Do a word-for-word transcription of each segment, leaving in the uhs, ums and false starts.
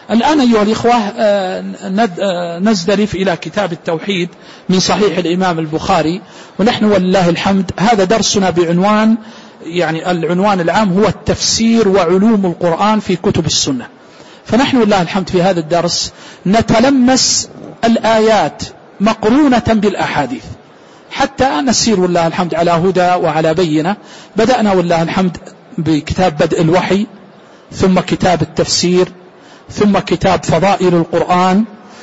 الآن أيها الإخوة نزدرف إلى كتاب التوحيد من صحيح الإمام البخاري، ونحن ولله الحمد هذا درسنا بعنوان، يعني العنوان العام هو التفسير وعلوم القرآن في كتب السنة. فنحن ولله الحمد في هذا الدرس نتلمس الآيات مقرونة بالأحاديث حتى نسير والله الحمد على هدى وعلى بينة. بدأنا والله الحمد بكتاب بدء الوحي، ثم كتاب التفسير، ثم كتاب فضائل القرآن،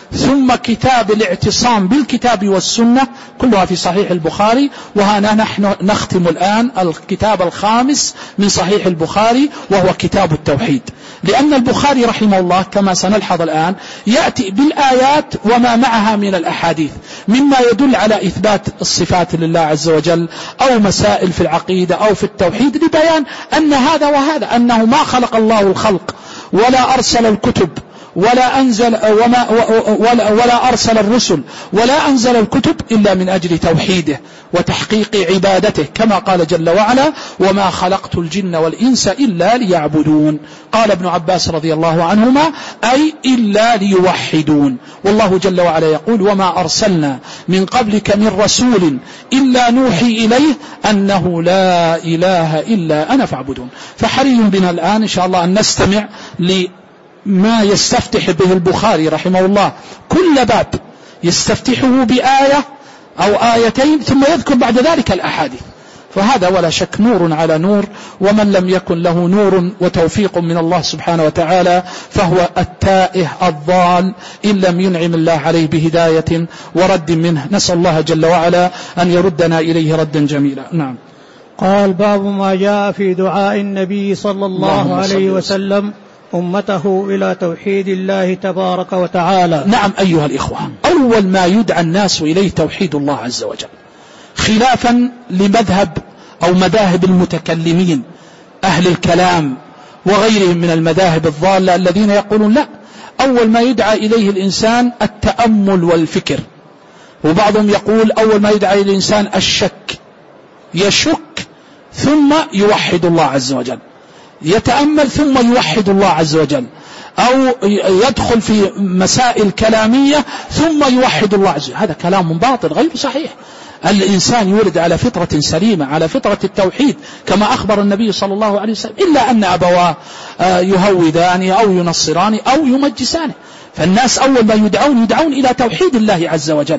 ثم كتاب الاعتصام بالكتاب والسنة، كلها في صحيح البخاري. وهنا نحن نختم الآن الكتاب الخامس من صحيح البخاري وهو كتاب التوحيد، لأن البخاري رحمه الله كما سنلحظ الآن يأتي بالآيات وما معها من الأحاديث مما يدل على إثبات الصفات لله عز وجل أو مسائل في العقيدة أو في التوحيد، لبيان أن هذا وهذا، أنه ما خلق الله الخلق ولا أرسل الكتب ولا أنزل وما ولا, ولا أرسل الرسل ولا أنزل الكتب إلا من أجل توحيده وتحقيق عبادته، كما قال جل وعلا: وما خلقت الجن والإنس إلا ليعبدون. قال ابن عباس رضي الله عنهما: أي إلا ليوحدون. والله جل وعلا يقول: وما أرسلنا من قبلك من رسول إلا نوحي إليه أنه لا إله إلا أنا فاعبدون. فحري بنا الآن إن شاء الله أن نستمع ل ما يستفتح به البخاري رحمه الله، كل باب يستفتحه بآية أو آيتين ثم يذكر بعد ذلك الأحاديث. فهذا ولا شك نور على نور، ومن لم يكن له نور وتوفيق من الله سبحانه وتعالى فهو التائه الضال إن لم ينعم الله عليه بهداية ورد منه. نسأل الله جل وعلا أن يردنا إليه ردا جميلا. نعم. قال: باب ما جاء في دعاء النبي صلى الله عليه وسلم أمته إلى توحيد الله تبارك وتعالى. نعم أيها الإخوة، أول ما يدعى الناس إليه توحيد الله عز وجل، خلافا لمذهب أو مذاهب المتكلمين أهل الكلام وغيرهم من المذاهب الضالة الذين يقولون لا، أول ما يدعى إليه الإنسان التأمل والفكر. وبعضهم يقول أول ما يدعى إليه الإنسان الشك، يشك ثم يوحد الله عز وجل، يتأمل ثم يوحد الله عز وجل، أو يدخل في مسائل كلامية ثم يوحد الله عز وجل. هذا كلام باطل غير صحيح. الإنسان يولد على فطرة سليمة، على فطرة التوحيد كما أخبر النبي صلى الله عليه وسلم، إلا أن أبواه يهودانه أو ينصرانه أو يمجسانه. فالناس أول ما يدعون يدعون إلى توحيد الله عز وجل،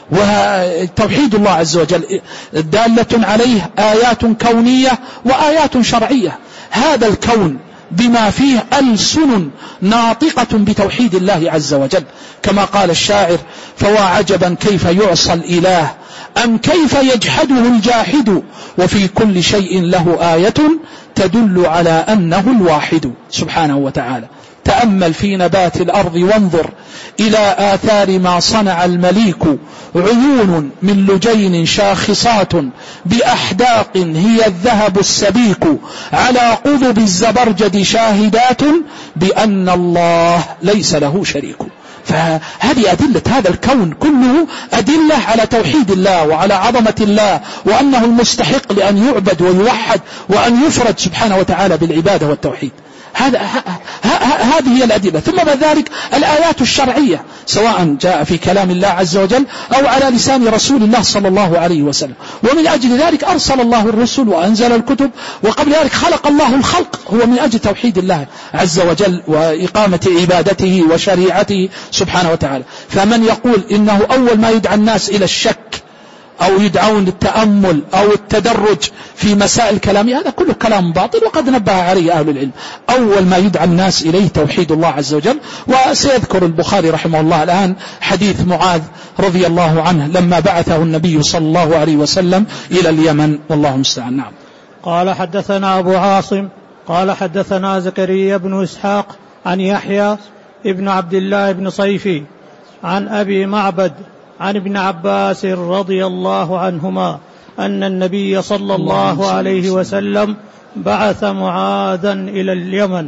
وتوحيد الله عز وجل دالة عليه آيات كونية وآيات شرعية. هذا الكون بما فيه ألسن ناطقة بتوحيد الله عز وجل، كما قال الشاعر: فوا عجبا كيف يعصى الإله أم كيف يجحده الجاحد، وفي كل شيء له آية تدل على أنه الواحد سبحانه وتعالى. تأمل في نبات الأرض وانظر إلى آثار ما صنع المليك، عيون من لجين شاخصات بأحداق هي الذهب السبيك، على قضب الزبرجد شاهدات بأن الله ليس له شريك. فهذه أدلة هذا الكون كله أدلة على توحيد الله وعلى عظمة الله، وأنه المستحق لأن يعبد ويوحد وأن يفرد سبحانه وتعالى بالعبادة والتوحيد. هذا هذه هي الأدلة. ثم بعد ذلك الآيات الشرعية، سواء جاء في كلام الله عز وجل أو على لسان رسول الله صلى الله عليه وسلم. ومن أجل ذلك أرسل الله الرسل وأنزل الكتب، وقبل ذلك خلق الله الخلق، هو من أجل توحيد الله عز وجل وإقامة عبادته وشريعته سبحانه وتعالى. فمن يقول إنه أول ما يدعى الناس إلى الشك أو يدعون للتأمل أو التدرج في مسائل كلامية، هذا كله كلام باطل، وقد نبه عليه أهل العلم. أول ما يدعى الناس إليه توحيد الله عز وجل. وسيذكر البخاري رحمه الله الآن حديث معاذ رضي الله عنه لما بعثه النبي صلى الله عليه وسلم إلى اليمن، والله المستعان. نعم. قال: حدثنا أبو عاصم قال حدثنا زكريا بن إسحاق عن يحيى ابن عبد الله بن صيفي عن أبي معبد عن ابن عباس رضي الله عنهما أن النبي صلى الله عليه وسلم بعث معاذا إلى اليمن.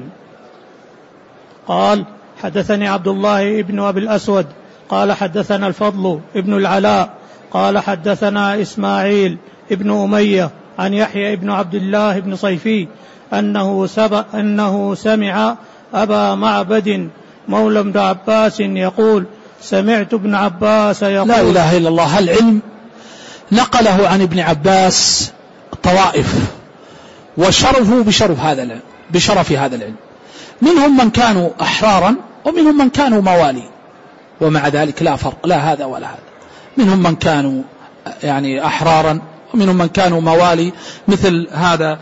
قال: حدثني عبد الله ابن أبي الأسود قال حدثنا الفضل ابن العلاء قال حدثنا إسماعيل ابن أمية عن يحيى ابن عبد الله بن صيفي أنه, أنه سمع أبا معبد مولى ابن عباس يقول سمعت ابن عباس يقول. لا إله إلا الله. العلم نقله عن ابن عباس طوائف وشرفوا بشرف هذا العلم بشرف هذا العلم. منهم من كانوا أحرارا ومنهم من كانوا موالي، ومع ذلك لا فرق لا هذا ولا هذا. منهم من كانوا يعني أحرارا ومنهم من كانوا موالي، مثل هذا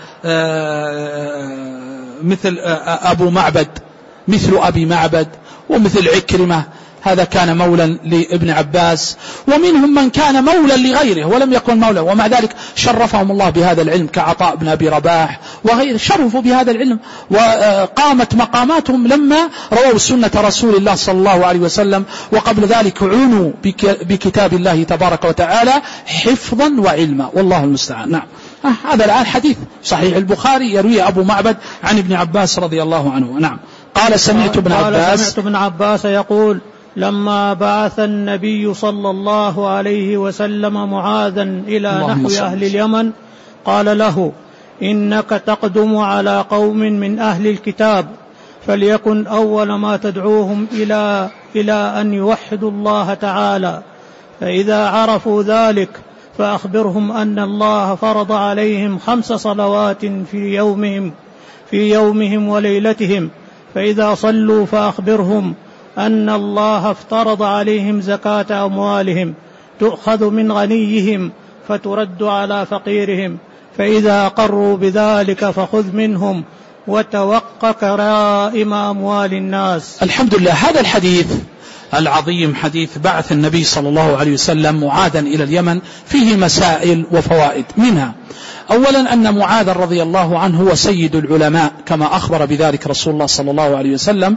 مثل أبو معبد مثل أبي معبد، ومثل عكرمة هذا كان مولا لابن عباس، ومنهم من كان مولا لغيره ولم يكن مولا، ومع ذلك شرفهم الله بهذا العلم كعطاء بن أبي رباح وغيره، شرفوا بهذا العلم وقامت مقاماتهم لما رووا سنة رسول الله صلى الله عليه وسلم، وقبل ذلك عنوا بكتاب الله تبارك وتعالى حفظا وعلما، والله المستعان. نعم. هذا الآن حديث صحيح البخاري يروي أبو معبد عن ابن عباس رضي الله عنه. نعم. قال سمعت ابن عباس سمعت ابن عباس يقول لما بعث النبي صلى الله عليه وسلم معاذا إلى نحو أهل اليمن قال له إنك تقدم على قوم من أهل الكتاب، فليكن أول ما تدعوهم إلى إلى أن يوحدوا الله تعالى، فإذا عرفوا ذلك فأخبرهم أن الله فرض عليهم خمس صلوات في يومهم في يومهم وليلتهم، فإذا صلوا فأخبرهم أن الله افترض عليهم زكاة أموالهم تؤخذ من غنيهم فترد على فقيرهم، فإذا قروا بذلك فخذ منهم وتوق كرائم أموال الناس. الحمد لله. هذا الحديث العظيم حديث بعث النبي صلى الله عليه وسلم معاذا إلى اليمن فيه مسائل وفوائد، منها أولا أن معاذ رضي الله عنه هو سيد العلماء كما أخبر بذلك رسول الله صلى الله عليه وسلم،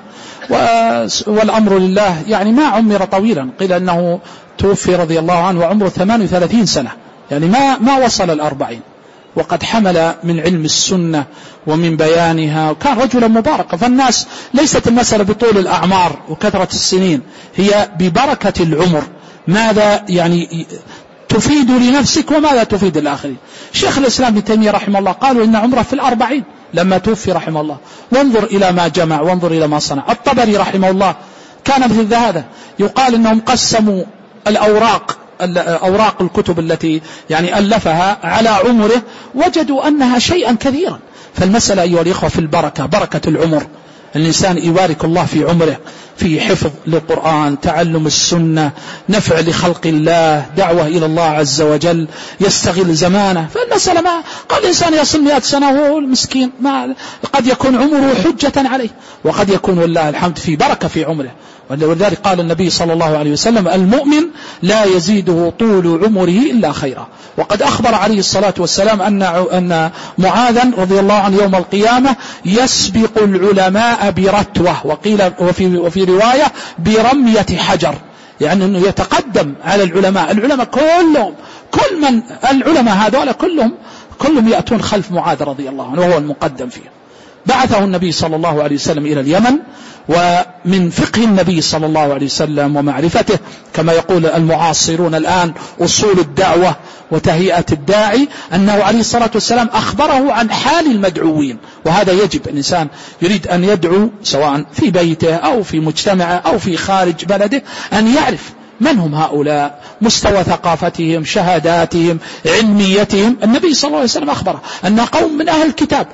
والأمر لله يعني ما عمر طويلا، قيل أنه توفي رضي الله عنه وعمره ثمان وثلاثين سنة، يعني ما, ما وصل الأربعين، وقد حمل من علم السنة ومن بيانها، وكان رجلا مباركا. فالناس ليست المسألة بطول الأعمار وكثرة السنين، هي ببركة العمر، ماذا يعني تفيد لنفسك وماذا تفيد الآخرين. شيخ الإسلام ابن تيمية رحمه الله قالوا إن عمره في الأربعين لما توفي رحمه الله، وانظر إلى ما جمع وانظر إلى ما صنع. الطبري رحمه الله كان مثل هذا، يقال إنهم قسموا الأوراق أوراق الكتب التي يعني ألفها على عمره، وجدوا أنها شيئا كثيرا. فالمسألة أيها الإخوة في البركة، بركة العمر، الإنسان يبارك الله في عمره في حفظ للقرآن، تعلم السنة، نفع لخلق الله، دعوة إلى الله عز وجل، يستغل زمانه. فالمسألة ما قال الإنسان يصل مئة سنة وهو المسكين ما قد يكون عمره حجة عليه، وقد يكون والله الحمد في بركة في عمره. ولذلك قال النبي صلى الله عليه وسلم المؤمن لا يزيده طول عمره إلا خيرا. وقد أخبر عليه الصلاة والسلام أن أن معاذا رضي الله عنه يوم القيامة يسبق العلماء برتوة، وقيل وفي وفي رواية برمية حجر، يعني أنه يتقدم على العلماء. العلماء كلهم كل من العلماء هذول كلهم كلهم يأتون خلف معاذ رضي الله عنه وهو المقدم فيه. بعثه النبي صلى الله عليه وسلم إلى اليمن، ومن فقه النبي صلى الله عليه وسلم ومعرفته كما يقول المعاصرون الآن أصول الدعوة وتهيئة الداعي، أنه عليه الصلاة والسلام أخبره عن حال المدعوين. وهذا يجب الإنسان يريد أن يدعو سواء في بيته أو في مجتمعه أو في خارج بلده أن يعرف من هم هؤلاء، مستوى ثقافتهم، شهاداتهم، علميتهم. النبي صلى الله عليه وسلم أخبره أن قوم من أهل الكتاب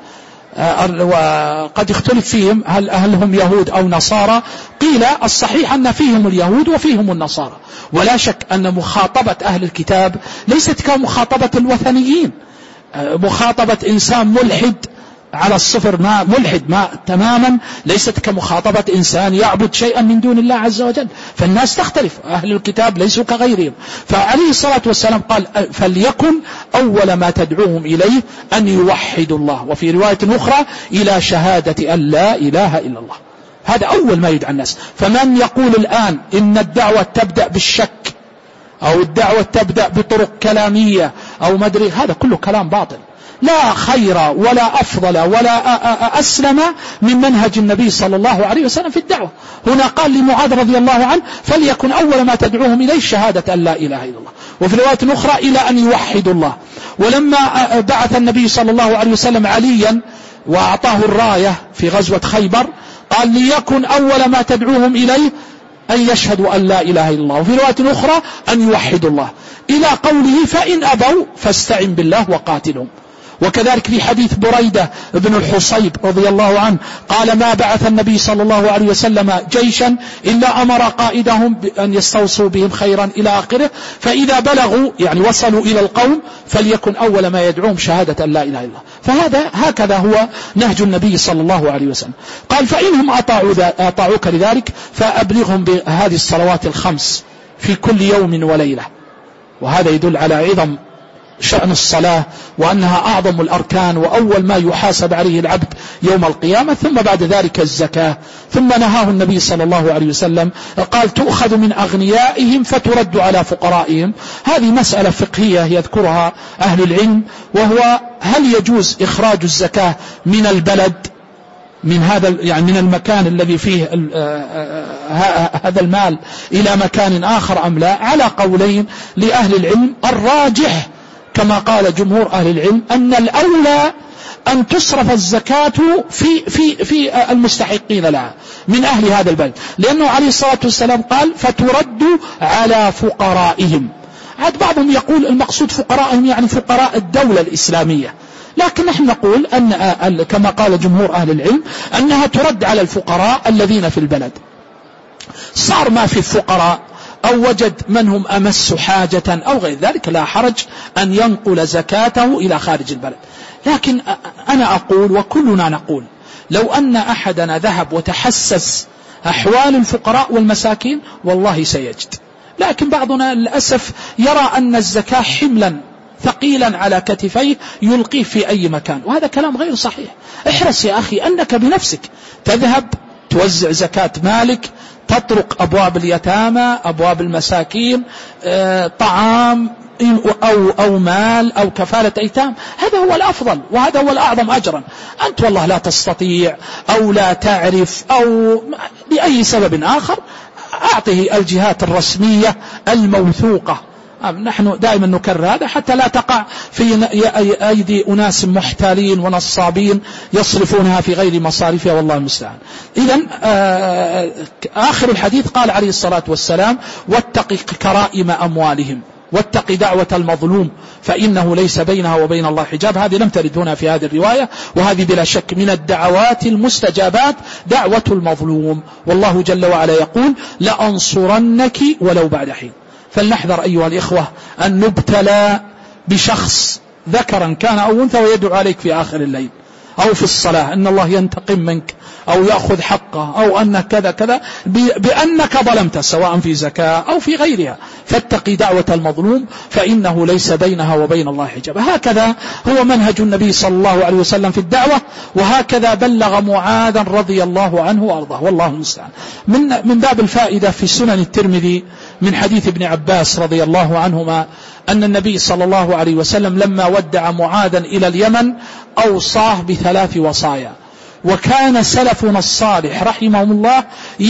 وقد يختلف فيهم هل, هل هم يهود أو نصارى، قيل الصحيح أن فيهم اليهود وفيهم النصارى، ولا شك أن مخاطبة أهل الكتاب ليست كمخاطبة الوثنيين. مخاطبة إنسان ملحد على الصفر ما ملحد ما تماما ليست كمخاطبة إنسان يعبد شيئا من دون الله عز وجل، فالناس تختلف، أهل الكتاب ليسوا كغيرهم. فعليه الصلاة والسلام قال فليكن أول ما تدعوهم إليه أن يوحدوا الله، وفي رواية أخرى إلى شهادة أن لا إله إلا الله. هذا أول ما يدعى الناس. فمن يقول الآن إن الدعوة تبدأ بالشك أو الدعوة تبدأ بطرق كلامية أو مدري، هذا كله كلام باطل. لا خير ولا أفضل ولا أسلم من منهج النبي صلى الله عليه وسلم في الدعوة. هنا قال لمعاذ رضي الله عنه فليكن أول ما تدعوهم إليه شهادة أن لا إله إلا الله، وفي رواية أخرى إلى أن يوحدوا الله. ولما بعث النبي صلى الله عليه وسلم عليا وأعطاه الراية في غزوة خيبر قال ليكن أول ما تدعوهم إليه أن يشهدوا أن لا إله إلا الله، وفي رواية أخرى أن يوحدوا الله، إلى قوله فإن أبوا فاستعن بالله وقاتلهم. وكذلك في حديث بريدة بن الحصيب رضي الله عنه قال ما بعث النبي صلى الله عليه وسلم جيشا إلا أمر قائدهم بأن يستوصوا بهم خيرا إلى آخره، فإذا بلغوا يعني وصلوا إلى القوم فليكن أول ما يدعوهم شهادة أن لا إله إلا الله. فهذا هكذا هو نهج النبي صلى الله عليه وسلم. قال فإنهم أطاعوك لذلك فأبلغهم بهذه الصلوات الخمس في كل يوم وليلة. وهذا يدل على عظم شأن الصلاة وأنها أعظم الأركان وأول ما يحاسب عليه العبد يوم القيامة، ثم بعد ذلك الزكاة. ثم نهاه النبي صلى الله عليه وسلم قال تؤخذ من أغنيائهم فترد على فقرائهم. هذه مسألة فقهية يذكرها أهل العلم، وهو هل يجوز إخراج الزكاة من البلد من هذا يعني من المكان الذي فيه هذا المال إلى مكان آخر أم لا؟ على قولين لأهل العلم. الراجح كما قال جمهور أهل العلم أن الأولى أن تصرف الزكاة في في في المستحقين لها من أهل هذا البلد، لأنه عليه الصلاة والسلام قال فترد على فقرائهم. عاد بعضهم يقول المقصود فقرائهم يعني فقراء الدولة الإسلامية، لكن نحن نقول أن كما قال جمهور أهل العلم أنها ترد على الفقراء الذين في البلد. صار ما في الفقراء أو وجد من هم أمس حاجة أو غير ذلك لا حرج أن ينقل زكاته إلى خارج البلد. لكن أنا أقول وكلنا نقول لو أن أحدنا ذهب وتحسس أحوال الفقراء والمساكين والله سيجد. لكن بعضنا للأسف يرى أن الزكاة حملا ثقيلا على كتفيه يلقيه في أي مكان، وهذا كلام غير صحيح. احرص يا أخي أنك بنفسك تذهب توزع زكاة مالك، تطرق أبواب اليتامى أبواب المساكين، طعام أو, أو مال أو كفالة أيتام. هذا هو الأفضل وهذا هو الأعظم أجرا. أنت والله لا تستطيع أو لا تعرف أو لأي سبب آخر، أعطه الجهات الرسمية الموثوقة. نحن دائما نكرر هذا حتى لا تقع في أيدي أناس محتالين ونصابين يصرفونها في غير مصارفها والله المستعان. إذن آخر الحديث قال عليه الصلاة والسلام واتق كرائم أموالهم واتق دعوة المظلوم فإنه ليس بينها وبين الله حجاب. هذه لم ترد هنا في هذه الرواية، وهذه بلا شك من الدعوات المستجابات دعوة المظلوم، والله جل وعلا يقول لأنصرنك ولو بعد حين. فلنحذر أيها الإخوة أن نبتلى بشخص ذكرا كان أو أنثى ويدعو عليك في آخر الليل أو في الصلاة أن الله ينتقم منك أو يأخذ حقه أو أنك كذا كذا بأنك ظلمت سواء في زكاة أو في غيرها. فاتقي دعوة المظلوم فإنه ليس بينها وبين الله حجاب. هكذا هو منهج النبي صلى الله عليه وسلم في الدعوة، وهكذا بلغ معاذا رضي الله عنه وأرضاه والله المستعان. من من باب الفائدة في سنن الترمذي من حديث ابن عباس رضي الله عنهما أن النبي صلى الله عليه وسلم لما ودع معاذا إلى اليمن أوصاه بثلاث وصايا. وكان سلفنا الصالح رحمهم الله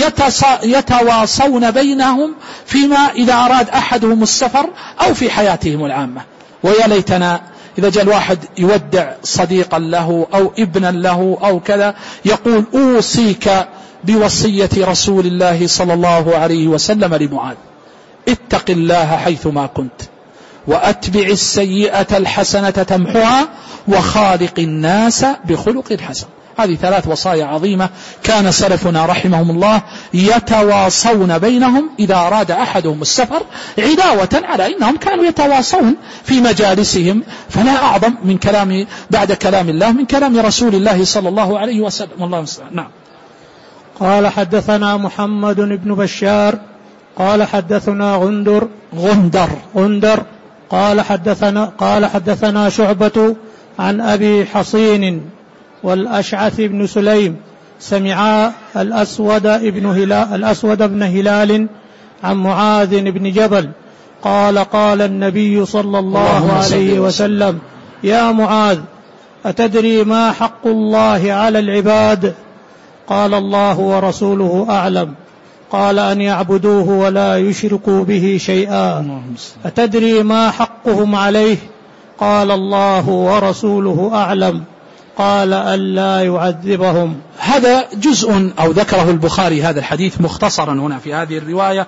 يتواصون بينهم فيما إذا أراد أحدهم السفر أو في حياتهم العامة. ويا ليتنا إذا جاء الواحد يودع صديقا له أو ابنا له أو كذا يقول أوصيك بوصية رسول الله صلى الله عليه وسلم لمعاذ اتق الله حيثما كنت وأتبع السيئة الحسنة تمحها وخالق الناس بخلق حسن. هذه ثلاث وصايا عظيمة كان سلفنا رحمهم الله يتواصون بينهم إذا أراد أحدهم السفر عداوة على إنهم كانوا يتواصون في مجالسهم. فلا أعظم من كلام بعد كلام الله من كلام رسول الله صلى الله عليه وسلم والله مستعان. نعم. قال حدثنا محمد بن بشار قال حدثنا غندر غندر غندر قال حدثنا قال حدثنا شعبة عن أبي حصين والأشعث بن سليم سمعا الأسود بن هلال الأسود بن هلال عن معاذ بن جبل قال قال النبي صلى الله عليه وسلم يا معاذ أتدري ما حق الله على العباد؟ قال الله ورسوله أعلم. قال أن يعبدوه ولا يشركوا به شيئا. أتدري ما حقهم عليه؟ قال الله ورسوله أعلم. قال ألا يعذبهم. هذا جزء أو ذكره البخاري هذا الحديث مختصرا هنا في هذه الرواية،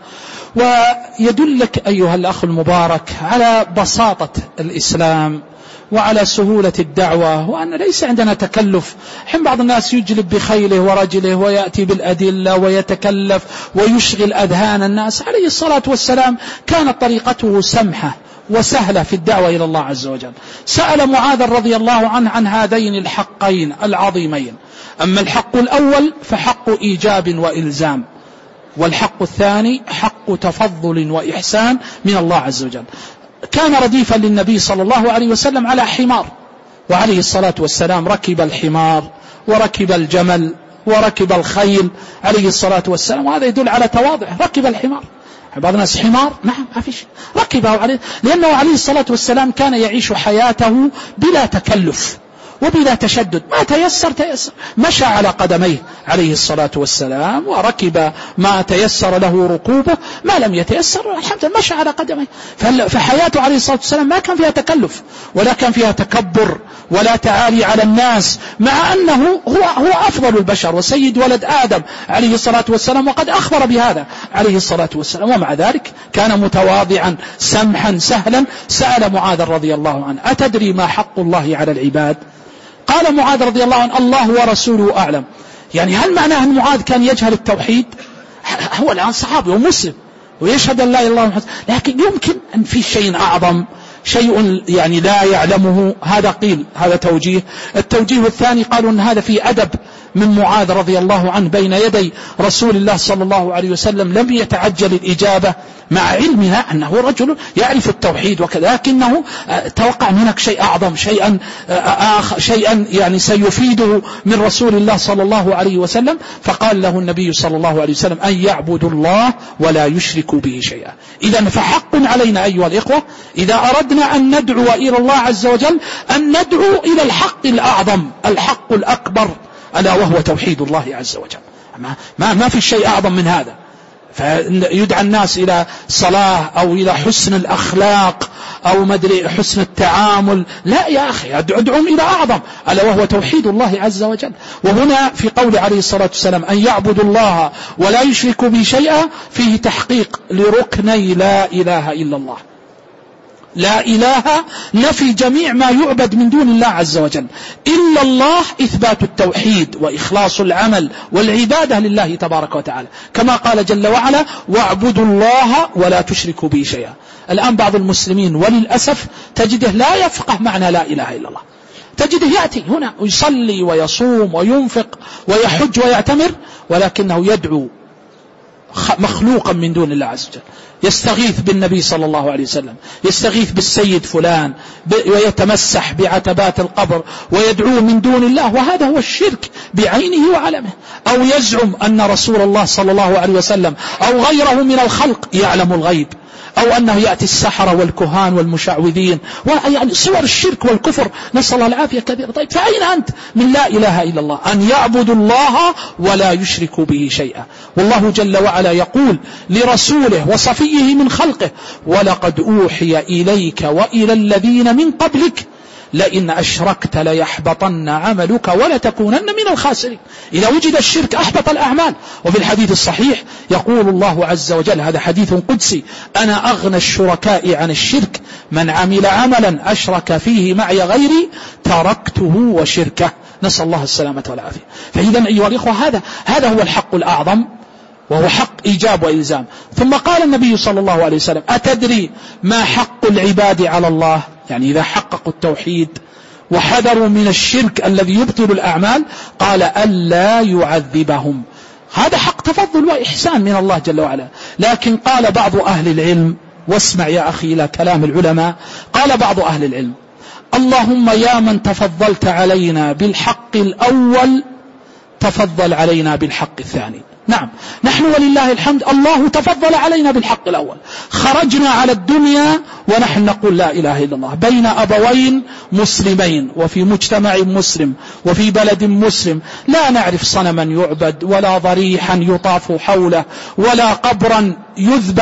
ويدلك أيها الأخ المبارك على بساطة الإسلام وعلى سهولة الدعوة، وأن ليس عندنا تكلف. حين بعض الناس يجلب بخيله ورجله ويأتي بالأدلة ويتكلف ويشغل أذهان الناس. عليه الصلاة والسلام كانت طريقته سمحة وسهلة في الدعوة إلى الله عز وجل. سأل معاذ رضي الله عنه عن هذين الحقين العظيمين. أما الحق الأول فحق إيجاب وإلزام، والحق الثاني حق تفضل وإحسان من الله عز وجل. كان رديفا للنبي صلى الله عليه وسلم على حمار، وعليه الصلاة والسلام ركب الحمار وركب الجمل وركب الخيل عليه الصلاة والسلام، وهذا يدل على تواضعه. ركب الحمار، بعض الناس حمار نعم ما في شيء، ركبه عليه، لأنه عليه الصلاة والسلام كان يعيش حياته بلا تكلف وبلا تشدد، ما تيسر تيسر، مشى على قدميه عليه الصلاة والسلام وركب ما تيسر له ركوبه، ما لم يتيسر الحمد لله مشى على قدميه. فحياته عليه الصلاة والسلام ما كان فيها تكلف ولا كان فيها تكبر ولا تعالي على الناس، مع أنه هو, هو أفضل البشر وسيد ولد آدم عليه الصلاة والسلام، وقد أخبر بهذا عليه الصلاة والسلام، ومع ذلك كان متواضعا سمحا سهلا. سأل معاذ رضي الله عنه: أتدري ما حق الله على العباد؟ قال معاذ رضي الله عنه: الله ورسوله أعلم. يعني هل معناه أن معاذ كان يجهل التوحيد؟ هو الآن صحابي ومسلم ويشهد أن لا إله إلا الله، لكن يمكن أن في شيء أعظم، شيء يعني لا يعلمه. هذا قيل، هذا توجيه. التوجيه الثاني قالوا أن هذا في أدب من معاذ رضي الله عنه بين يدي رسول الله صلى الله عليه وسلم، لم يتعجل الإجابة مع علمنا أنه رجل يعرف التوحيد وكذا، لكنه توقع هناك شيء أعظم، شيئا آخر، شيئا يعني سيفيده من رسول الله صلى الله عليه وسلم. فقال له النبي صلى الله عليه وسلم: أن يعبدوا الله ولا يشركوا به شيئا. إذن فحق علينا أيها الإخوة إذا أردنا أن ندعو إلى الله عز وجل أن ندعو إلى الحق الأعظم، الحق الأكبر، ألا وهو توحيد الله عز وجل. ما, ما, ما في شيء أعظم من هذا. فيدعى الناس إلى صلاة أو إلى حسن الأخلاق أو مدري حسن التعامل، لا يا أخي، أدعوهم إلى أعظم ألا وهو توحيد الله عز وجل. وهنا في قول عليه الصلاة والسلام أن يعبدوا الله ولا يشركوا به شيئا فيه تحقيق لركني لا إله إلا الله. لا إله نفي جميع ما يعبد من دون الله عز وجل، إلا الله إثبات التوحيد وإخلاص العمل والعبادة لله تبارك وتعالى، كما قال جل وعلا: واعبدوا الله ولا تشركوا به شيئا. الآن بعض المسلمين وللأسف تجده لا يفقه معنى لا إله إلا الله، تجده يأتي هنا ويصلي ويصوم وينفق ويحج ويعتمر، ولكنه يدعو مخلوقا من دون الله عز وجل، يستغيث بالنبي صلى الله عليه وسلم، يستغيث بالسيد فلان، ويتمسح بعتبات القبر ويدعوه من دون الله، وهذا هو الشرك بعينه وعلمه. أو يزعم أن رسول الله صلى الله عليه وسلم أو غيره من الخلق يعلم الغيب، أو أنه يأتي السحرة والكهان والمشعوذين، يعني صور الشرك والكفر، نسأل الله العافية كثيرا. طيب فأين أنت من لا إله إلا الله؟ أن يعبدوا الله ولا يشركوا به شيئا. والله جل وعلا يقول لرسوله وصفيه من خلقه: ولقد أوحي إليك وإلى الذين من قبلك لئن أشركت ليحبطن عملك ولتكونن من الخاسرين. إذا وجد الشرك أحبط الأعمال. وفي الحديث الصحيح يقول الله عز وجل، هذا حديث قدسي: أنا أغنى الشركاء عن الشرك، من عمل عملا أشرك فيه معي غيري تركته وشركه. نسأل الله السلامة والعافية. فإذا أيها الإخوة هذا هذا هو الحق الأعظم، وهو حق إيجاب وإلزام. ثم قال النبي صلى الله عليه وسلم: أتدري ما حق العباد على الله؟ يعني إذا حققوا التوحيد وحذروا من الشرك الذي يبطل الأعمال، قال: ألا يعذبهم. هذا حق تفضل وإحسان من الله جل وعلا. لكن قال بعض أهل العلم، واسمع يا أخي إلى كلام العلماء، قال بعض أهل العلم: اللهم يا من تفضلت علينا بالحق الأول تفضل علينا بالحق الثاني. نعم، نحن ولله الحمد الله تفضل علينا بالحق الأول، خرجنا على الدنيا ونحن نقول لا إله إلا الله، بين أبوين مسلمين وفي مجتمع مسلم وفي بلد مسلم، لا نعرف صنما يعبد ولا ضريحا يطاف حوله ولا قبرا يذبح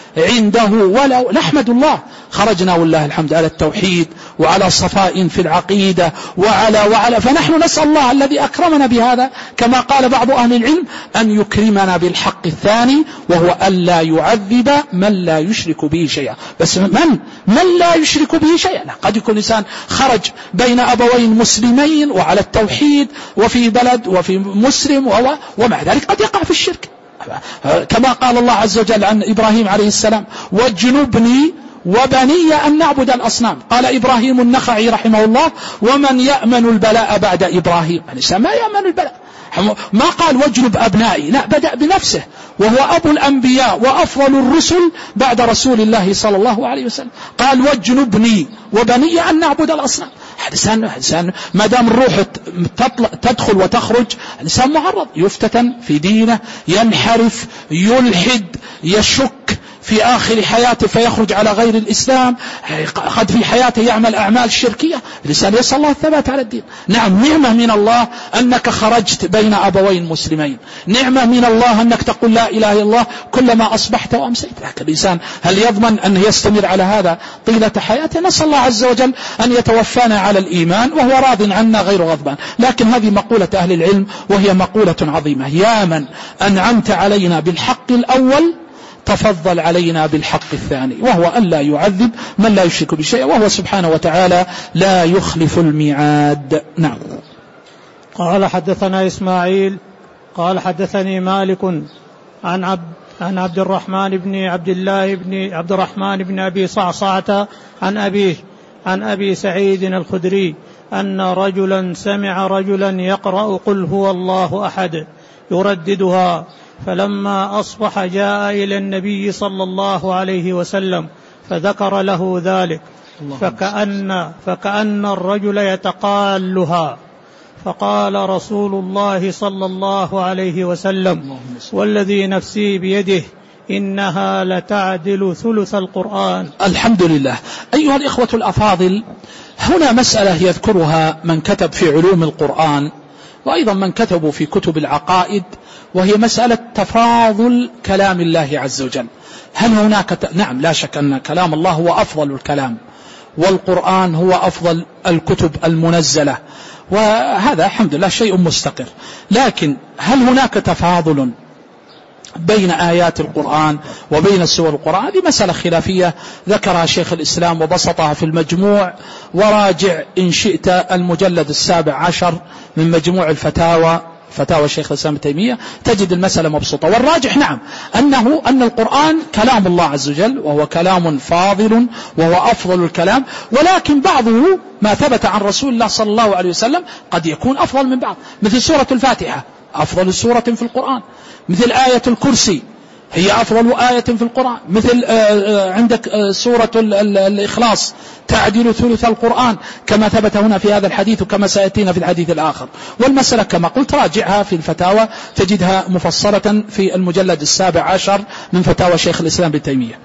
عنده ولو نحمد الله خرجنا والله الحمد على التوحيد وعلى صفاء في العقيدة وعلى وعلى فنحن نسأل الله الذي أكرمنا بهذا كما قال بعض أهل العلم أن يكرمنا بالحق الثاني وهو ألا يعذب من لا يشرك به شيئا. بس من من لا يشرك به شيئا. قد يكون إنسان خرج بين أبوين مسلمين وعلى التوحيد وفي بلد وفي مسلم ومع ذلك قد يقع في الشرك كما قال الله عز وجل عن إبراهيم عليه السلام واجنبني وبني أن نعبد الأصنام. قال إبراهيم النخعي رحمه الله ومن يأمن البلاء بعد إبراهيم. الإنسان ما يأمن البلاء ما قال واجنب أبنائي لا بدأ بنفسه وهو أبو الأنبياء وأفضل الرسل بعد رسول الله صلى الله عليه وسلم قال واجنبني وبني أن نعبد الأصنام. الإنسان الإنسان ما دام الروح تدخل وتخرج الإنسان معرض يفتتن في دينه ينحرف يلحد يشك في آخر حياته فيخرج على غير الإسلام قد في حياته يعمل أعمال شركية. الإنسان يسأل الله الثبات على الدين. نعم نعمة من الله أنك خرجت بين أبوين مسلمين نعمة من الله أنك تقول لا إله إلا الله كلما أصبحت وأمسيت. لكن الإنسان هل يضمن أن يستمر على هذا طيلة حياته؟ نسأل الله عز وجل أن يتوفانا على الإيمان وهو راض عنا غير غضبان. لكن هذه مقولة أهل العلم وهي مقولة عظيمة يا من أنعمت علينا بالحق الأول تفضل علينا بالحق الثاني وهو ألا يعذب من لا يشرك بشيء وهو سبحانه وتعالى لا يخلف الميعاد. نعم. قال حدثنا إسماعيل قال حدثني مالك عن عبد عن عبد الرحمن بن عبد الله بن عبد الرحمن بن أبي صعصعة عن أبيه عن أبي سعيد الخدري أن رجلا سمع رجلا يقرأ قل هو الله أحد يرددها فلما أصبح جاء إلى النبي صلى الله عليه وسلم فذكر له ذلك فكأن, فكأن الرجل يتقالها فقال رسول الله صلى الله عليه وسلم والذي نفسي بيده إنها لتعدل ثلث القرآن. الحمد لله. أيها الإخوة الأفاضل هنا مسألة يذكرها من كتب في علوم القرآن وأيضا من كتبوا في كتب العقائد وهي مسألة تفاضل كلام الله عز وجل. هل هناك ت... نعم لا شك أن كلام الله هو أفضل الكلام والقرآن هو أفضل الكتب المنزلة وهذا الحمد لله شيء مستقر. لكن هل هناك تفاضل بين آيات القرآن وبين سور القرآن؟ هذه مسألة خلافية ذكرها شيخ الإسلام وبسطها في المجموع وراجع إن شئت المجلد السابع عشر من مجموع الفتاوى فتاوى الشيخ الإسلام ابن تيمية تجد المسألة مبسوطة. والراجح نعم أنه أن القرآن كلام الله عز وجل وهو كلام فاضل وهو أفضل الكلام ولكن بعضه ما ثبت عن رسول الله صلى الله عليه وسلم قد يكون أفضل من بعض مثل سورة الفاتحة أفضل سورة في القرآن مثل آية الكرسي هي أفضل آية في القرآن مثل عندك سورة الإخلاص تعدل ثلث القرآن كما ثبت هنا في هذا الحديث وكما سيأتينا في الحديث الآخر. والمسألة كما قلت راجعها في الفتاوى تجدها مفصلة في المجلد السابع عشر من فتاوى شيخ الإسلام ابن تيمية.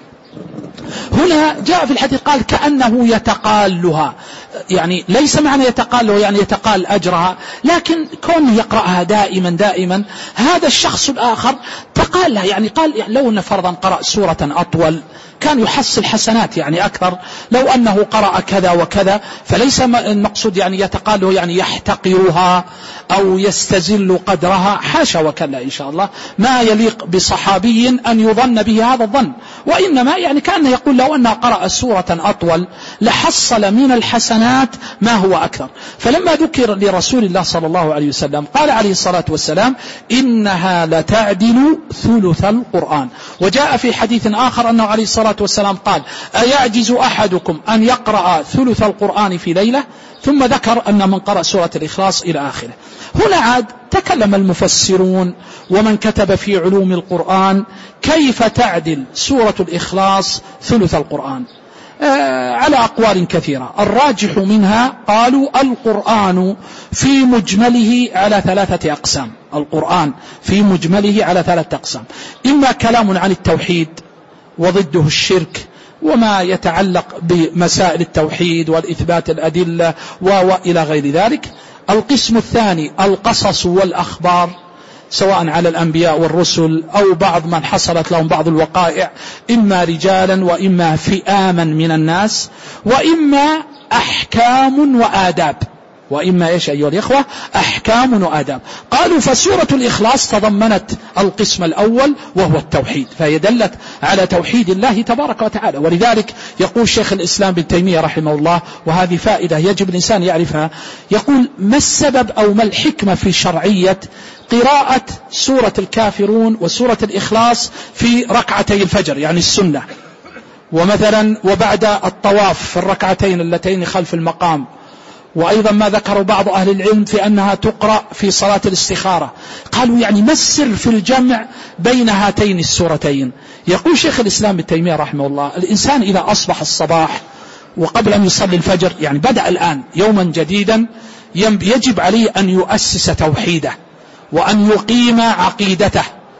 هنا جاء في الحديث قال كأنه يتقالها يعني ليس معنى يتقالها يعني يتقال أجرها لكن كونه يقرأها دائما دائما هذا الشخص الآخر تقالها يعني قال يعني لو أن فرضا قرأ سورة أطول كان يحصل حسنات يعني أكثر لو أنه قرأ كذا وكذا فليس المقصود يعني يتقاله يعني يحتقرها أو يستزل قدرها حاشا وكلا إن شاء الله ما يليق بصحابي أن يظن به هذا الظن وإنما يعني كأنه يقول لو أنه قرأ سورة أطول لحصل من الحسنات ما هو أكثر. فلما ذكر لرسول الله صلى الله عليه وسلم قال عليه الصلاة والسلام إنها لتعدل ثلث القرآن. وجاء في حديث آخر أنه عليه الصلاة والسلام قال أيعجز أحدكم أن يقرأ ثلث القرآن في ليلة ثم ذكر أن من قرأ سورة الإخلاص إلى آخره. هنا عاد تكلم المفسرون ومن كتب في علوم القرآن كيف تعدل سورة الإخلاص ثلث القرآن آه على أقوال كثيرة. الراجح منها قالوا القرآن في مجمله على ثلاثة أقسام. القرآن في مجمله على ثلاثة أقسام إما كلام عن التوحيد وضده الشرك وما يتعلق بمسائل التوحيد والإثبات الأدلة وإلى غير ذلك. القسم الثاني القصص والأخبار سواء على الأنبياء والرسل أو بعض من حصلت لهم بعض الوقائع، إما رجالا وإما فئاما من الناس، وإما أحكام وآداب، وإما إيش أيها الإخوة أحكام وآداب. قالوا فسورة الإخلاص تضمنت القسم الأول وهو التوحيد، فهي دلت على توحيد الله تبارك وتعالى. ولذلك يقول شيخ الإسلام ابن تيمية رحمه الله، وهذه فائدة يجب الإنسان يعرفها، يقول ما السبب أو ما الحكمة في شرعية قراءة سورة الكافرون وسورة الإخلاص في ركعتي الفجر، يعني السنة، ومثلا وبعد الطواف في الركعتين اللتين خلف المقام، وأيضا ما ذكروا بعض أهل العلم في أنها تقرأ في صلاة الاستخارة. قالوا يعني ما السر في الجمع بين هاتين السورتين؟ يقول شيخ الإسلام ابن تيمية رحمه الله الإنسان إذا أصبح الصباح وقبل أن يصلي الفجر، يعني بدأ الآن يوما جديدا، يجب عليه أن يؤسس توحيده وأن يقيم عقيدته،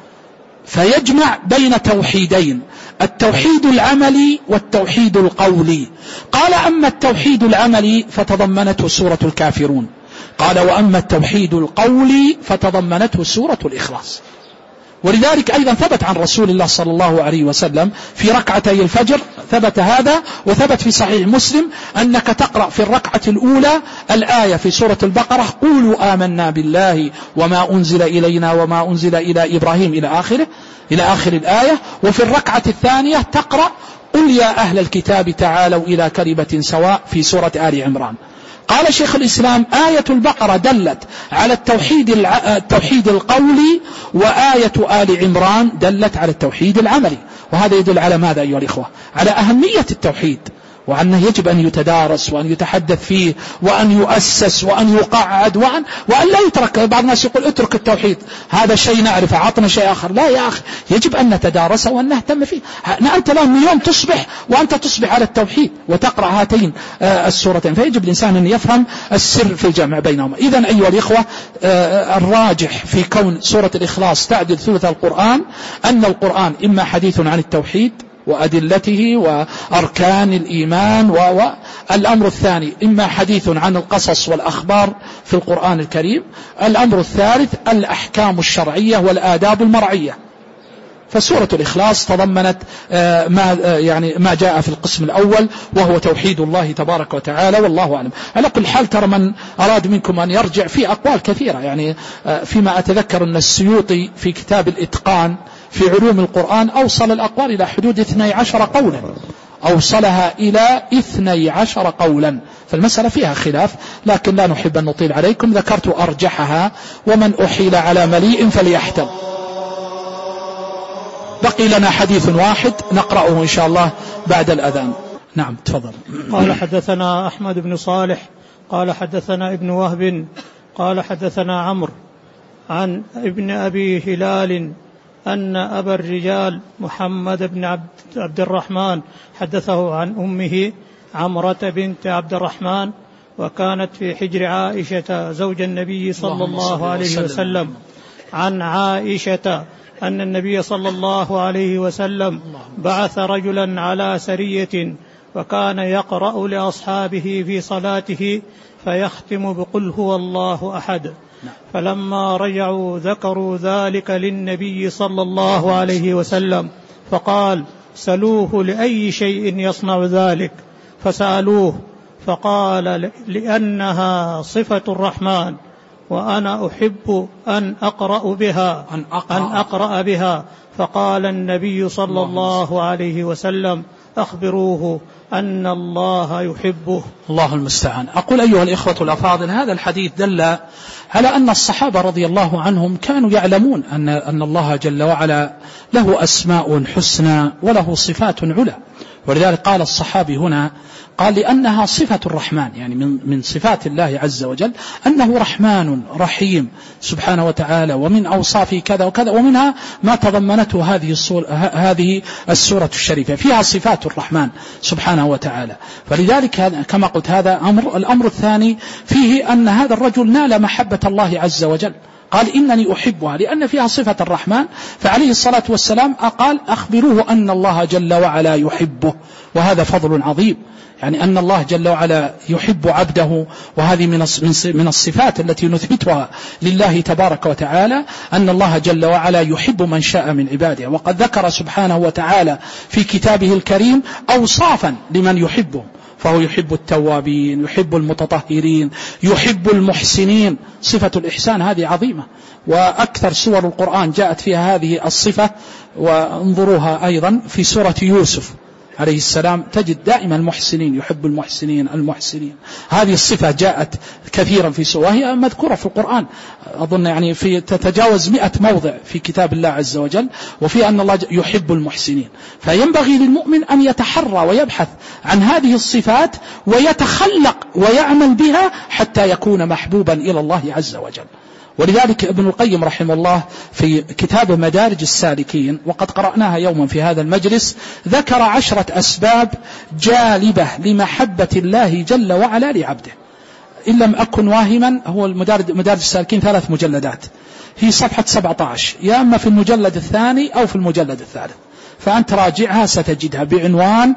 فيجمع بين توحيدين، التوحيد العملي والتوحيد القولي. قال أما التوحيد العملي فتضمنته سورة الكافرون، قال وأما التوحيد القولي فتضمنته سورة الإخلاص. ولذلك أيضا ثبت عن رسول الله صلى الله عليه وسلم في ركعتي الفجر، ثبت هذا وثبت في صحيح مسلم أنك تقرأ في الركعة الأولى الآية في سورة البقرة قولوا آمنا بالله وما أنزل إلينا وما أنزل إلى إبراهيم إلى آخره إلى آخر الآية، وفي الركعة الثانية تقرأ قل يا أهل الكتاب تعالوا إلى كلمة سواء في سورة آل عمران. قال شيخ الإسلام آية البقرة دلت على التوحيد, الع... التوحيد القولي، وآية آل عمران دلت على التوحيد العملي. وهذا يدل على ماذا أيها الإخوة؟ على أهمية التوحيد، وأنه يجب أن يتدارس وأن يتحدث فيه وأن يؤسس وأن يقعد وأن, وأن لا يترك. بعض الناس يقول اترك التوحيد، هذا شيء نعرفه عطنا شيء آخر. لا يا أخي، يجب أن نتدارسه وأن نهتم فيه. أنت الآن اليوم تصبح وأنت تصبح على التوحيد وتقرأ هاتين السورتين، فيجب الإنسان أن يفهم السر في الجمع بينهما. إذن أيها الإخوة الراجح في كون سورة الإخلاص تعدل ثلث القرآن أن القرآن إما حديث عن التوحيد وأدلته وأركان الإيمان، والأمر الثاني إما حديث عن القصص والأخبار في القرآن الكريم، الأمر الثالث الأحكام الشرعية والآداب المرعية. فسورة الإخلاص تضمنت ما يعني ما جاء في القسم الأول وهو توحيد الله تبارك وتعالى، والله أعلم. على كل حال ترى من أراد منكم أن يرجع في أقوال كثيرة، يعني فيما أتذكر أن السيوطي في كتاب الإتقان في علوم القرآن أوصل الأقوال إلى حدود اثني عشر قولا، أوصلها إلى اثني عشر قولا، فالمسألة فيها خلاف، لكن لا نحب أن نطيل عليكم، ذكرت أرجحها، ومن أحيل على مليء فليحتل. بقي لنا حديث واحد نقرأه إن شاء الله بعد الأذان. نعم تفضل. قال حدثنا أحمد بن صالح قال حدثنا ابن وهب قال حدثنا عمرو عن ابن أبي هلال أن أبا الرجال محمد بن عبد الرحمن حدثه عن أمه عمرة بنت عبد الرحمن، وكانت في حجر عائشة زوج النبي صلى الله عليه وسلم، عن عائشة أن النبي صلى الله عليه وسلم بعث رجلا على سرية، وكان يقرأ لأصحابه في صلاته فيختم بقل هو الله أحد. فلما رجعوا ذكروا ذلك للنبي صلى الله عليه وسلم، فقال سلوه لأي شيء يصنع ذلك، فسألوه فقال لأنها صفة الرحمن، وأنا أحب أن أقرأ بها أن أقرأ, أن أقرأ بها. فقال النبي صلى الله عليه وسلم أخبروه أن الله يحبه. الله المستعان. أقول أيها الإخوة الأفاضل، هذا الحديث دل على أن الصحابة رضي الله عنهم كانوا يعلمون أن, أن الله جل وعلا له أسماء حسنى وله صفات علا، ولذلك قال الصحابي هنا قال لأنها صفة الرحمن، يعني من, من صفات الله عز وجل أنه رحمن رحيم سبحانه وتعالى، ومن أوصافه كذا وكذا، ومنها ما تضمنته هذه السورة, هذه السورة الشريفة فيها صفات الرحمن سبحانه وتعالى. فلذلك كما قلت هذا أمر. الأمر الثاني فيه أن هذا الرجل نال محبة الله عز وجل. قال إنني أحبها لأن فيها صفة الرحمن، فعليه الصلاة والسلام قال أخبروه أن الله جل وعلا يحبه، وهذا فضل عظيم، يعني أن الله جل وعلا يحب عبده، وهذه من الصفات التي نثبتها لله تبارك وتعالى، أن الله جل وعلا يحب من شاء من عباده. وقد ذكر سبحانه وتعالى في كتابه الكريم أوصافا لمن يحبه، فهو يحب التوابين، يحب المتطهرين، يحب المحسنين. صفة الإحسان هذه عظيمة، وأكثر سور القرآن جاءت فيها هذه الصفة، وانظروها أيضا في سورة يوسف عليه السلام تجد دائما المحسنين، يحب المحسنين المحسنين. هذه الصفة جاءت كثيرا في سورة، وهي مذكورة في القرآن أظن يعني في تتجاوز مئة موضع في كتاب الله عز وجل، وفي أن الله يحب المحسنين. فينبغي للمؤمن أن يتحرى ويبحث عن هذه الصفات ويتخلق ويعمل بها حتى يكون محبوبا إلى الله عز وجل. ولذلك ابن القيم رحمه الله في كتاب مدارج السالكين، وقد قرأناها يوما في هذا المجلس، ذكر عشرة أسباب جالبة لمحبة الله جل وعلا لعبده. إن لم أكن واهما، هو مدارج السالكين ثلاث مجلدات، هي صفحة سبعة عشر، يا أما في المجلد الثاني أو في المجلد الثالث، فأنت راجعها ستجدها بعنوان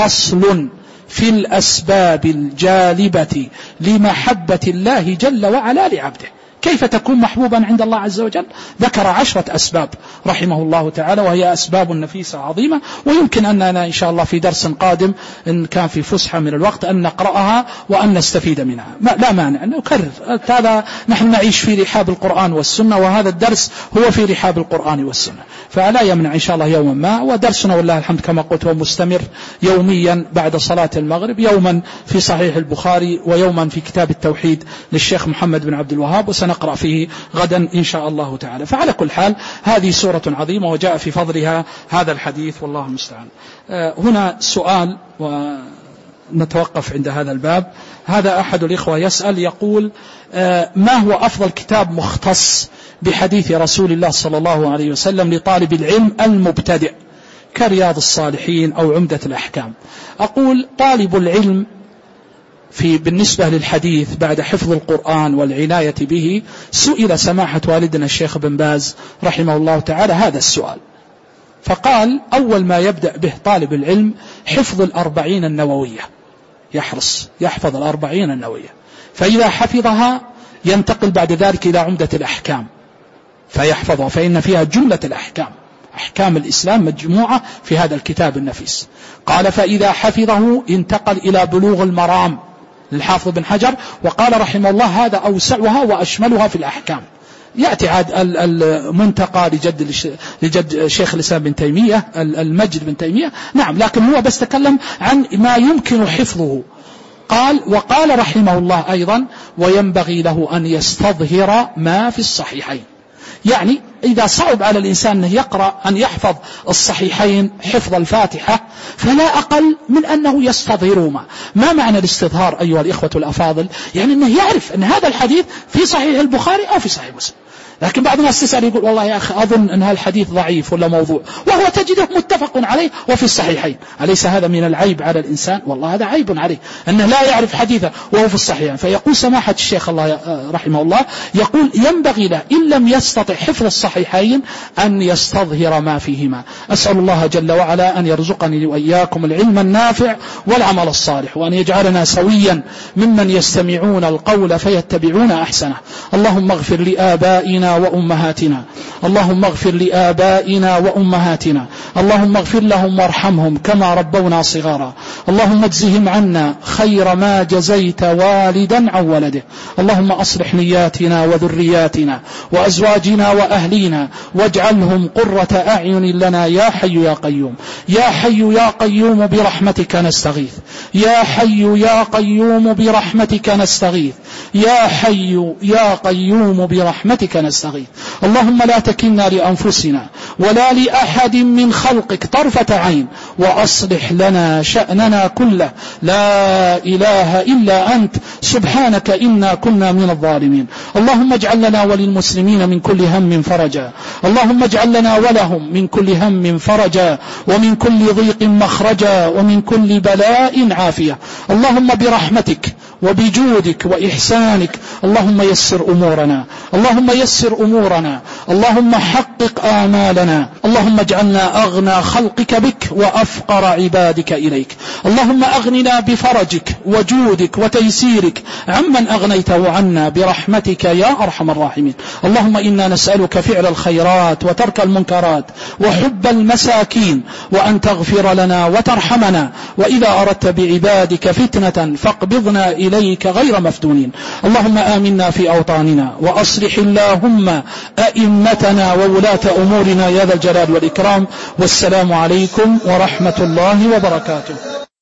فصل في الأسباب الجالبة لمحبة الله جل وعلا لعبده. كيف تكون محبوبا عند الله عز وجل؟ ذكر عشرة أسباب رحمه الله تعالى، وهي أسباب نفيسة عظيمة، ويمكن أننا إن شاء الله في درس قادم إن كان في فسحة من الوقت أن نقرأها وأن نستفيد منها، لا مانع أن نكرر هذا. نحن نعيش في رحاب القرآن والسنة، وهذا الدرس هو في رحاب القرآن والسنة، فلا يمنع إن شاء الله يوما ما. ودرسنا والله الحمد كما قلت هو مستمر يوميا بعد صلاة المغرب، يوما في صحيح البخاري ويوما في كتاب التوحيد للشيخ محمد بن عبد الوهاب، وسنقرأ فيه غدا إن شاء الله تعالى. فعلى كل حال هذه سورة عظيمة وجاء في فضلها هذا الحديث، والله المستعان. هنا سؤال ونتوقف عند هذا الباب. هذا أحد الإخوة يسأل يقول ما هو أفضل كتاب مختص بحديث رسول الله صلى الله عليه وسلم لطالب العلم المبتدئ كرياض الصالحين أو عمدة الأحكام؟ أقول طالب العلم في بالنسبة للحديث بعد حفظ القرآن والعناية به، سئل سماحة والدنا الشيخ بن باز رحمه الله تعالى هذا السؤال، فقال أول ما يبدأ به طالب العلم حفظ الأربعين النووية، يحرص يحفظ الأربعين النووية، فإذا حفظها ينتقل بعد ذلك إلى عمدة الأحكام فيحفظها، فإن فيها جملة الأحكام، أحكام الإسلام مجموعة في هذا الكتاب النفيس. قال فإذا حفظه انتقل إلى بلوغ المرام للحافظ بن حجر، وقال رحمه الله هذا أوسعها وأشملها في الأحكام. يأتي عاد المنتقى لجد لجد شيخ الإسلام بن تيمية، المجد بن تيمية، نعم، لكن هو بس تكلم عن ما يمكن حفظه. قال وقال رحمه الله أيضا وينبغي له أن يستظهر ما في الصحيحين، يعني إذا صعب على الإنسان أن يقرأ أن يحفظ الصحيحين حفظ الفاتحة، فلا أقل من أنه يستظهرهما. ما معنى الاستظهار أيها الإخوة الأفاضل؟ يعني أنه يعرف أن هذا الحديث في صحيح البخاري أو في صحيح مسلم. لكن بعض الناس تسأل يقول والله يا أخي أظن أن هذا الحديث ضعيف ولا موضوع، وهو تجده متفق عليه وفي الصحيحين. أليس هذا من العيب على الإنسان؟ والله هذا عيب عليه أنه لا يعرف حديثا وهو في الصحيحين. فيقول سماحة الشيخ الله رحمه الله يقول ينبغي له إن لم يستطع حفظ الصحيحين أن يستظهر ما فيهما. أسأل الله جل وعلا أن يرزقني وإياكم العلم النافع والعمل الصالح، وأن يجعلنا سويا ممن يستمعون القول فيتبعون أحسنه. اللهم اغفر لآبائنا وأمهاتنا، اللهم اغفر لآبائنا وأمهاتنا، اللهم اغفر لهم وارحمهم كما ربونا صغارا، اللهم اجزهم عنا خير ما جزيت والدا عن ولده، اللهم أصلح نياتنا وذرياتنا وأزواجنا وأهلينا واجعلهم قرة أعين لنا يا حي يا قيوم. يا حي يا قيوم برحمتك نستغيث، يا حي يا قيوم برحمتك نستغيث، يا حي يا قيوم برحمتك نستغيث. اللهم لا تكلنا لأنفسنا ولا لأحد من خلقك طرفة عين، وأصلح لنا شأننا كله، لا إله إلا أنت سبحانك إنا كنا من الظالمين. اللهم اجعل لنا وللمسلمين من كل هم فرجا، اللهم اجعل لنا ولهم من كل هم فرجا، ومن كل ضيق مخرجا، ومن كل بلاء عافية. اللهم برحمتك وبجودك وإحسانك. اللهم يسر أمورنا، اللهم يسر أمورنا، اللهم حقق آمالنا، اللهم اجعلنا أغنى خلقك بك وأفقر عبادك إليك. اللهم أغننا بفرجك وجودك وتيسيرك عمن أغنيته عنا برحمتك يا أرحم الراحمين. اللهم إنا نسألك فعل الخيرات وترك المنكرات وحب المساكين، وأن تغفر لنا وترحمنا، وإذا أردت بعبادك فتنة فاقبضنا إليك غير مفتونين. اللهم آمنا في أوطاننا، وأصلح اللهم أئمتنا وولاة أمورنا يا ذا الجلال والإكرام. والسلام عليكم ورحمة الله وبركاته.